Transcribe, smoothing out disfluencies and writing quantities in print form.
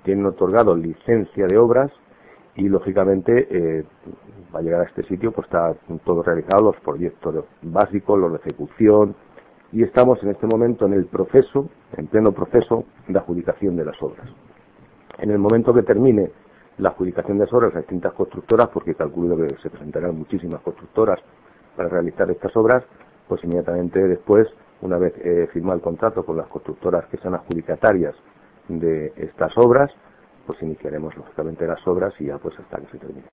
tienen otorgado licencia de obras y lógicamente va a llegar a este sitio, pues está todo realizado, los proyectos básicos, los de ejecución, y estamos en este momento en pleno proceso de adjudicación de las obras. En el momento que termine la adjudicación de las obras a distintas constructoras, porque calculo que se presentarán muchísimas constructoras para realizar estas obras, pues inmediatamente después, una vez firmado el contrato con las constructoras que sean adjudicatarias de estas obras, pues iniciaremos lógicamente las obras y ya pues hasta que se termine.